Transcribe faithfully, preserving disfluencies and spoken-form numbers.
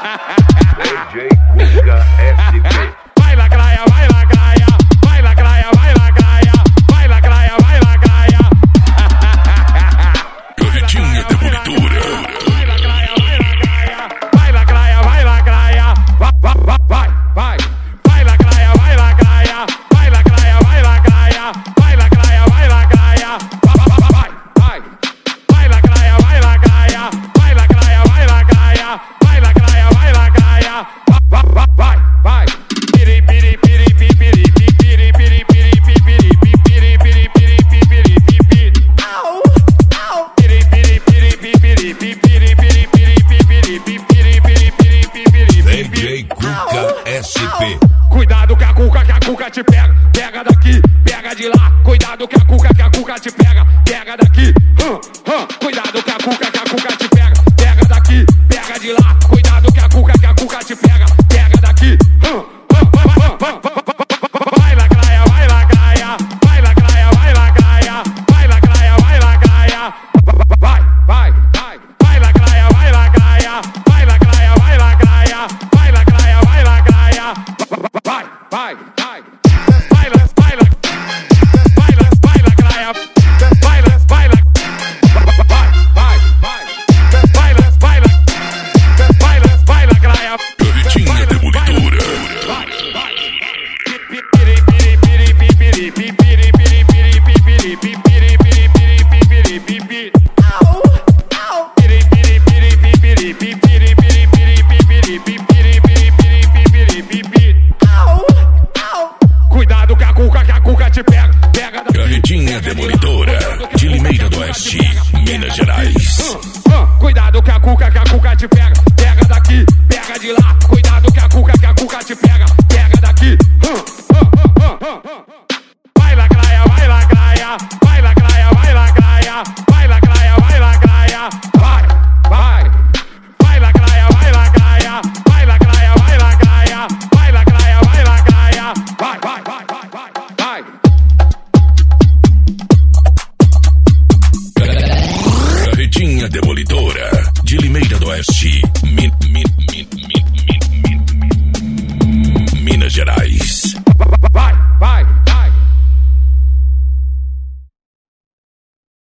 D J Cuca S P. Vai lacraia, vai lacraia, vai lacraia, vai lacraia, vai lacraia, vai lacraia. Carretinha demolidora. Vai lacraia, vai lacraia, vai lacraia, vai lacraia. Vai, vai, vai, vai. Vai lacraia, vai lacraia, vai lacraia, vai lacraia, vai lacraia, vai lacraia. Vai, vai, vai. Vai lacraia, vai lacraia, vai lacraia, vai lacraia, vai lacraia, vai lacraia. Vai, vai, vai, vai. Piri, piri, piri, piri, piri, piri, piri, piri, piri, piri, piri, piri, piri, piri. Au, au. Piri, piri, piri, piri, piri, piri, piri, piri, piri, piri, piri, piri, piri. D J Cuca S P. Cuidado que a cuca, que a cuca te pega. Pega daqui, pega de lá. Cuidado que a cuca, que a cuca te pega. Pega daqui, hum, hum. Cuidado que a cuca, que a cuca te pega. Pega daqui, pega de lá. Cuidado que a cuca, que a cuca te pega. Pega daqui, hum, hum, hum, hum, hum. Vai lacraia, vai lacraia, vai lacraia, vai lacraia, vai lacraia, vai lacraia. Vai, vai, vai, vai lacraia, vai lacraia, vai lacraia, vai lacraia, vai lacraia, vai lacraia. Vai, vai, vai, vai, vai, vai, vai, vai lacraia, vai, vai, vai, vai, vai, vai, vai, vai, vai lacraia. Carretinha demolidora. Vai, vai. Piri, piri, piri, piri, piri, piri, piri, piri, piri, piri, piri, piri, piri. Au, au. Piri, piri, piri, piri, piri, piri, piri, piri, piri, piri, piri, piri. Au, au. Cuidado que a cuca, que a cuca te pega. Pega daqui. Carretinha demolidora. De Limeira do Oeste, Minas Gerais. Cuidado que a cuca, que a cuca te pega. Pega daqui, pega de lá. Cuidado que a cuca, que a cuca te pega. Pega daqui. Vai lacraia, vai lacraia, vai lacraia, vai lacraia, vai